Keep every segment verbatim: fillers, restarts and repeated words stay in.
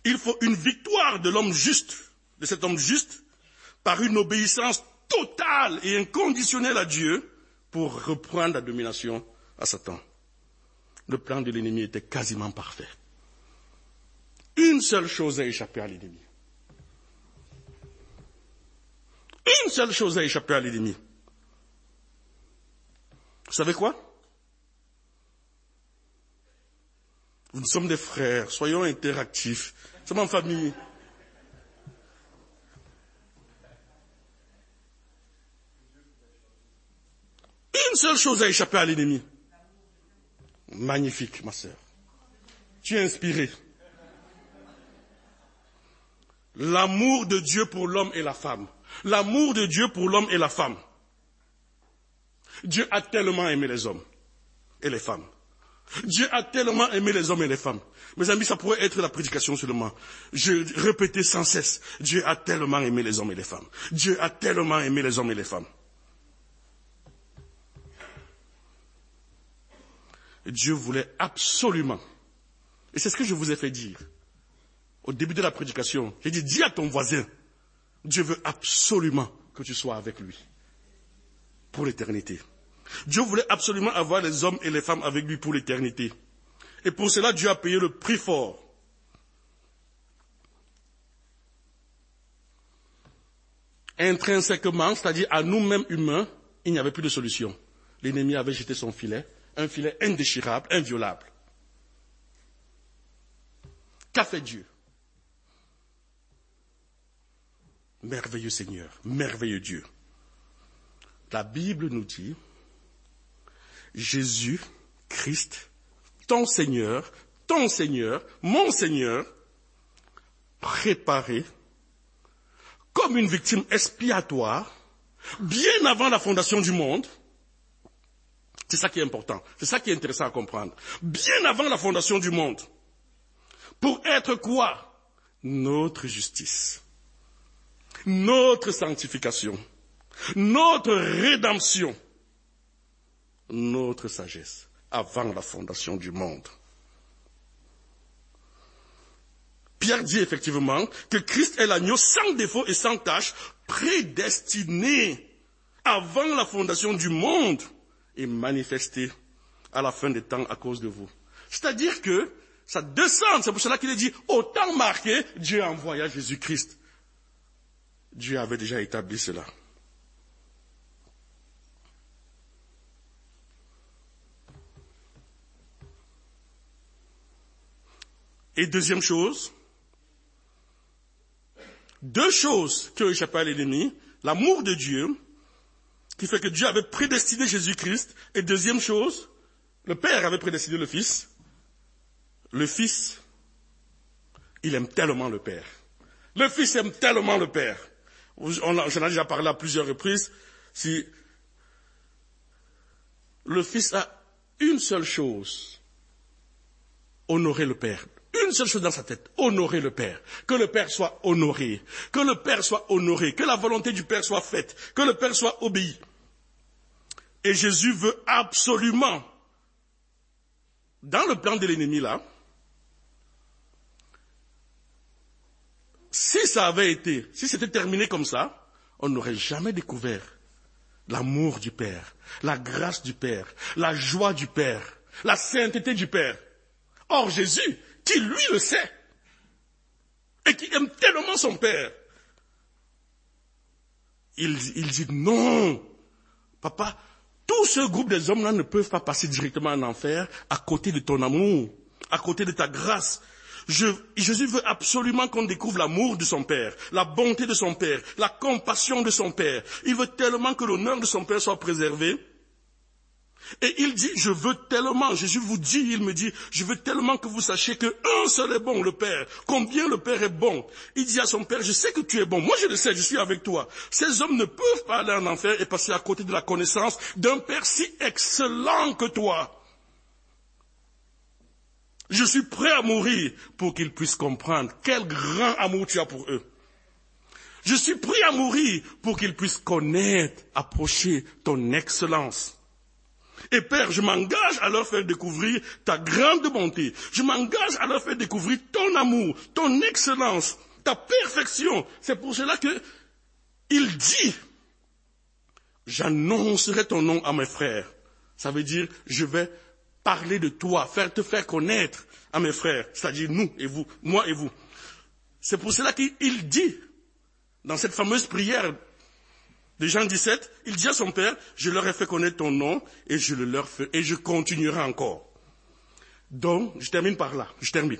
Il faut une victoire de l'homme juste, de cet homme juste, par une obéissance totale et inconditionnelle à Dieu pour reprendre la domination à Satan. Le plan de l'ennemi était quasiment parfait. Une seule chose a échappé à l'ennemi. Une seule chose a échappé à l'ennemi. Vous savez quoi? Nous sommes des frères, soyons interactifs. Nous sommes en famille. Une seule chose a échappé à l'ennemi. Magnifique, ma sœur. Tu es inspiré. L'amour de Dieu pour l'homme et la femme. L'amour de Dieu pour l'homme et la femme. Dieu a tellement aimé les hommes et les femmes. Dieu a tellement aimé les hommes et les femmes. Mes amis, ça pourrait être la prédication seulement. Je répétais sans cesse. Dieu a tellement aimé les hommes et les femmes. Dieu a tellement aimé les hommes et les femmes. Dieu voulait absolument, et c'est ce que je vous ai fait dire, au début de la prédication, j'ai dit, dis à ton voisin, Dieu veut absolument que tu sois avec lui, pour l'éternité. Dieu voulait absolument avoir les hommes et les femmes avec lui pour l'éternité. Et pour cela, Dieu a payé le prix fort. Intrinsèquement, c'est-à-dire à nous-mêmes humains, il n'y avait plus de solution. L'ennemi avait jeté son filet, un filet indéchirable, inviolable. Qu'a fait Dieu? Merveilleux Seigneur, merveilleux Dieu. La Bible nous dit, Jésus, Christ, ton Seigneur, ton Seigneur, mon Seigneur, préparé comme une victime expiatoire, bien avant la fondation du monde. C'est ça qui est important, c'est ça qui est intéressant à comprendre. Bien avant la fondation du monde. Pour être quoi? Notre justice, notre sanctification, notre rédemption, notre sagesse, avant la fondation du monde. Pierre dit effectivement que Christ est l'agneau sans défaut et sans tache, prédestiné avant la fondation du monde et manifesté à la fin des temps à cause de vous. C'est-à-dire que ça descend, c'est pour cela qu'il est dit, au temps marqué, Dieu envoya Jésus-Christ. Dieu avait déjà établi cela. Et deuxième chose, deux choses qui ont échappé à l'ennemi, l'amour de Dieu, qui fait que Dieu avait prédestiné Jésus-Christ, et deuxième chose, le Père avait prédestiné le Fils. Le Fils, il aime tellement le Père. Le Fils aime tellement le Père. J'en ai déjà parlé à plusieurs reprises. Si le Fils a une seule chose, honorer le Père. Une seule chose dans sa tête, honorer le Père. Que le Père soit honoré. Que le Père soit honoré. Que la volonté du Père soit faite. Que le Père soit obéi. Et Jésus veut absolument, dans le plan de l'ennemi là, si ça avait été, si c'était terminé comme ça, on n'aurait jamais découvert l'amour du Père, la grâce du Père, la joie du Père, la sainteté du Père. Or Jésus, qui lui le sait, et qui aime tellement son Père, il, il dit non, papa, tout ce groupe des hommes-là ne peuvent pas passer directement en enfer à côté de ton amour, à côté de ta grâce. Je, Jésus veut absolument qu'on découvre l'amour de son Père, la bonté de son Père, la compassion de son Père. Il veut tellement que l'honneur de son Père soit préservé. Et il dit, je veux tellement, Jésus vous dit, il me dit, je veux tellement que vous sachiez que un seul est bon, le Père. Combien le Père est bon. Il dit à son Père, je sais que tu es bon. Moi je le sais, je suis avec toi. Ces hommes ne peuvent pas aller en enfer et passer à côté de la connaissance d'un Père si excellent que toi. Je suis prêt à mourir pour qu'ils puissent comprendre quel grand amour tu as pour eux. Je suis prêt à mourir pour qu'ils puissent connaître, approcher ton excellence. Et Père, je m'engage à leur faire découvrir ta grande bonté. Je m'engage à leur faire découvrir ton amour, ton excellence, ta perfection. C'est pour cela que il dit, j'annoncerai ton nom à mes frères. Ça veut dire, je vais parler de toi, faire te faire connaître à mes frères, c'est-à-dire nous et vous, moi et vous. C'est pour cela qu'il dit, dans cette fameuse prière de Jean dix-sept, il dit à son Père, je leur ai fait connaître ton nom et je le leur fais, et je continuerai encore. Donc, je termine par là, je termine.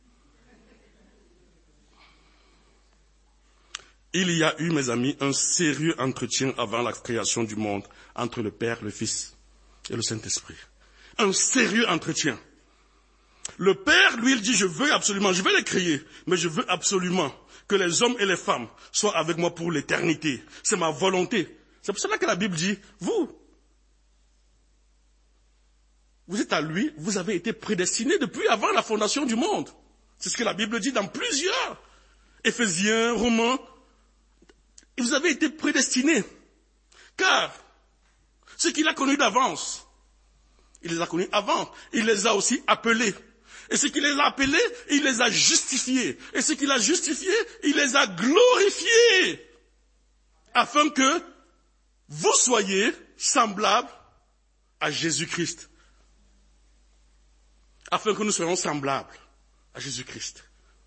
Il y a eu, mes amis, un sérieux entretien avant la création du monde entre le Père, le Fils et le Saint-Esprit. Un sérieux entretien. Le Père, lui, il dit, je veux absolument, je vais les créer, mais je veux absolument que les hommes et les femmes soient avec moi pour l'éternité. C'est ma volonté. C'est pour cela que la Bible dit, vous, vous êtes à lui, vous avez été prédestinés depuis avant la fondation du monde. C'est ce que la Bible dit dans plusieurs. Éphésiens, Romains. Et vous avez été prédestinés. Car, ce qu'il a connu d'avance, il les a connus avant, il les a aussi appelés. Et ce qu'il les a appelés, il les a justifiés. Et ce qu'il a justifiés, il les a glorifiés. Afin que vous soyez semblables à Jésus-Christ. Afin que nous soyons semblables à Jésus-Christ.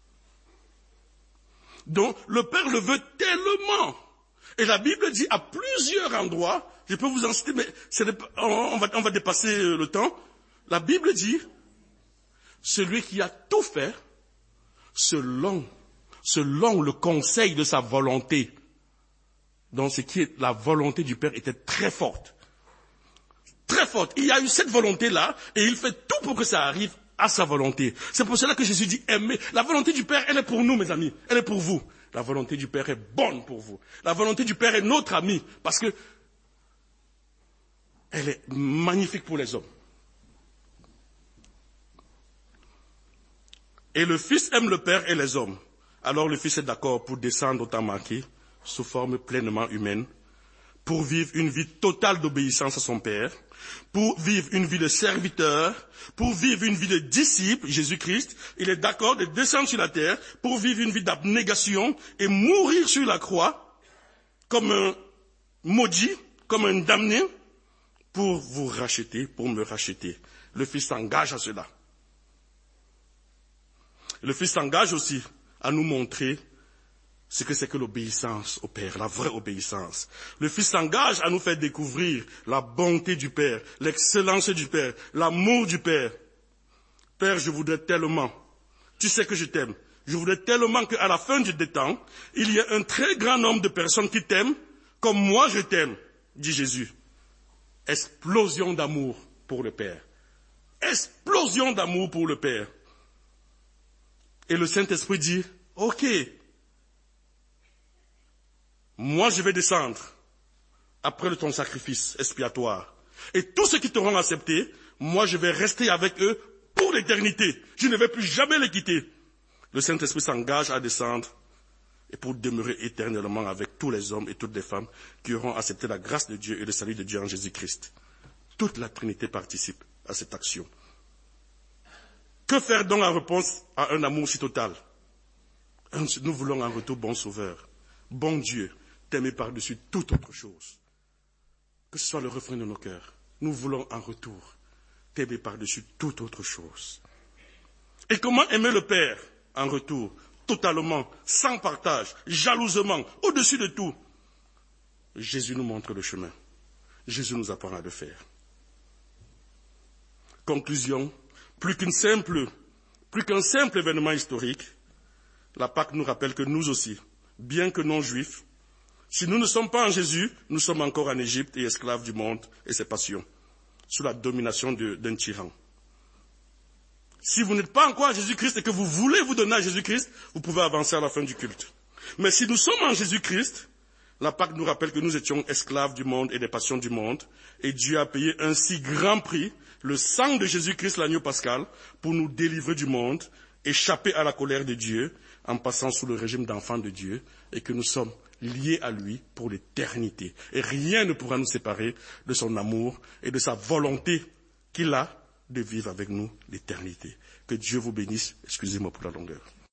Donc, le Père le veut tellement. Et la Bible dit à plusieurs endroits, je peux vous en citer, mais c'est, on, va, on va dépasser le temps. La Bible dit, celui qui a tout fait, selon, selon le conseil de sa volonté. Donc, ce qui est la volonté du Père était très forte. Très forte. Il y a eu cette volonté-là, et il fait tout pour que ça arrive à sa volonté. C'est pour cela que Jésus dit, aimez. La volonté du Père, elle est pour nous, mes amis. Elle est pour vous. La volonté du Père est bonne pour vous. La volonté du Père est notre amie, parce que elle est magnifique pour les hommes. Et le Fils aime le Père et les hommes. Alors le Fils est d'accord pour descendre au temps marqué, sous forme pleinement humaine, pour vivre une vie totale d'obéissance à son Père, pour vivre une vie de serviteur, pour vivre une vie de disciple, Jésus-Christ. Il est d'accord de descendre sur la terre pour vivre une vie d'abnégation et mourir sur la croix comme un maudit, comme un damné, pour vous racheter, pour me racheter. Le Fils s'engage à cela. Le Fils s'engage aussi à nous montrer ce que c'est que l'obéissance au Père, la vraie obéissance. Le Fils s'engage à nous faire découvrir la bonté du Père, l'excellence du Père, l'amour du Père. Père, je voudrais tellement, tu sais que je t'aime, je voudrais tellement qu'à la fin du temps, il y ait un très grand nombre de personnes qui t'aiment comme moi je t'aime, dit Jésus. Explosion d'amour pour le Père. Explosion d'amour pour le Père. Et le Saint-Esprit dit, ok, moi je vais descendre après ton sacrifice expiatoire. Et tous ceux qui t'auront accepté, moi je vais rester avec eux pour l'éternité. Je ne vais plus jamais les quitter. Le Saint-Esprit s'engage à descendre et pour demeurer éternellement avec tous les hommes et toutes les femmes qui auront accepté la grâce de Dieu et le salut de Dieu en Jésus-Christ. Toute la Trinité participe à cette action. Que faire donc en réponse à un amour si total? Nous voulons en retour bon Sauveur, bon Dieu, t'aimer par-dessus toute autre chose. Que ce soit le refrain de nos cœurs. Nous voulons en retour t'aimer par-dessus toute autre chose. Et comment aimer le Père en retour? Totalement, sans partage, jalousement, au-dessus de tout. Jésus nous montre le chemin. Jésus nous apprend à le faire. Conclusion, plus qu'une simple, plus qu'un simple événement historique, la Pâque nous rappelle que nous aussi, bien que non juifs, si nous ne sommes pas en Jésus, nous sommes encore en Égypte et esclaves du monde et ses passions, sous la domination de, d'un tyran. Si vous n'êtes pas encore à Jésus-Christ et que vous voulez vous donner à Jésus-Christ, vous pouvez avancer à la fin du culte. Mais si nous sommes en Jésus-Christ, la Pâque nous rappelle que nous étions esclaves du monde et des passions du monde, et Dieu a payé un si grand prix, le sang de Jésus-Christ, l'agneau pascal, pour nous délivrer du monde, échapper à la colère de Dieu, en passant sous le régime d'enfants de Dieu, et que nous sommes liés à lui pour l'éternité. Et rien ne pourra nous séparer de son amour et de sa volonté qu'il a de vivre avec nous l'éternité. Que Dieu vous bénisse. Excusez-moi pour la longueur.